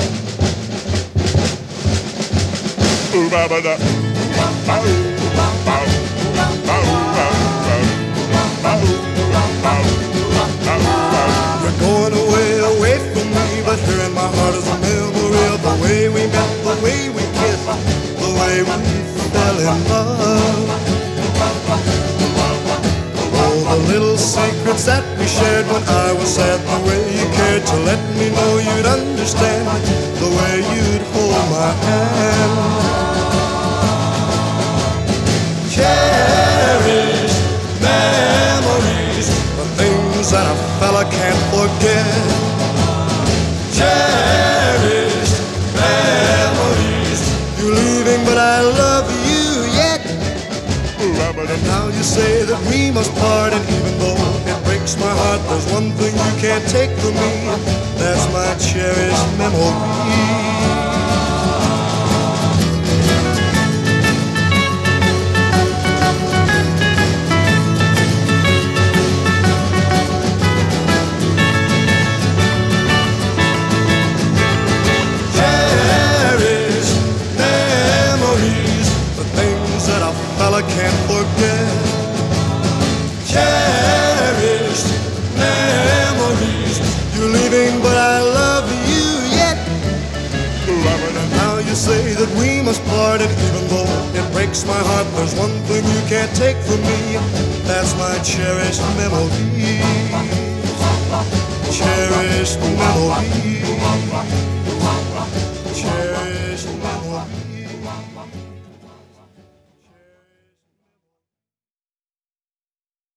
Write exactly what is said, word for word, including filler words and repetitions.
Ooh, ba ba da. Bow, bow, bow, bow, bow, bow, bow, bow. You're going away, away from me, but here in my heart is a memory of the way we met, the way we kissed, the way we fell in love. Oh, the little secrets that we shared when I was sad, the way you cared to let me know you'd understand, the way you'd hold my hand. Cherish memories, the things that a fella can't forget. Cherish memories, you're leaving but I love you yet. And now you say that we must part, and even though it breaks my heart, there's one thing you can't take from me, that's my cherished memory. I can't forget. Cherished memories, you're leaving but I love you yet. And now you say that we must part, and even though it breaks my heart, there's one thing you can't take from me, that's my cherished memories. Cherished memories.